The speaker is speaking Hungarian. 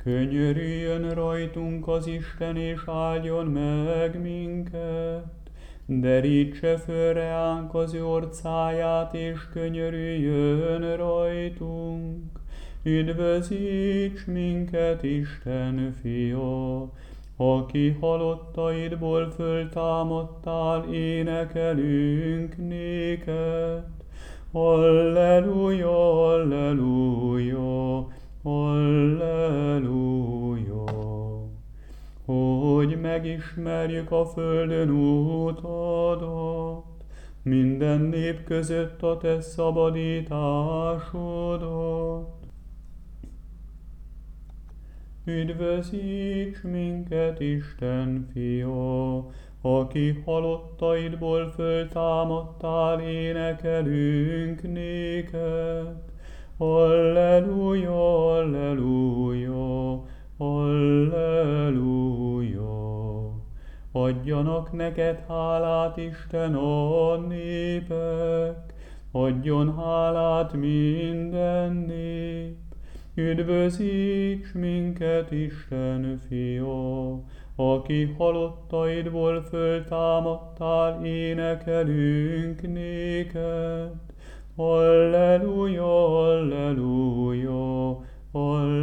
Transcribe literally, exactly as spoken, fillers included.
Könyörüljön rajtunk az Isten, és áldjon meg minket. Derítse föl reánk az ő orcáját, és könyörüljön rajtunk. Üdvözíts minket, Isten fia, aki halottaidból föltámadtál, énekelünk néked. Halleluja, halleluja, halleluja. Hogy megismerjük a földön útadat, minden nép között a te szabadításodat. Üdvözíts minket, Isten fia, aki halottaidból föltámadtál, énekelünk néked. Halleluja, halleluja, halleluja. Adjanak neked hálát, Isten, a népek, adjon hálát minden nép. Üdvözíts minket, Isten fia, aki halottaidból föltámadtál, énekelünk néked. Halleluja, halleluja, halleluja.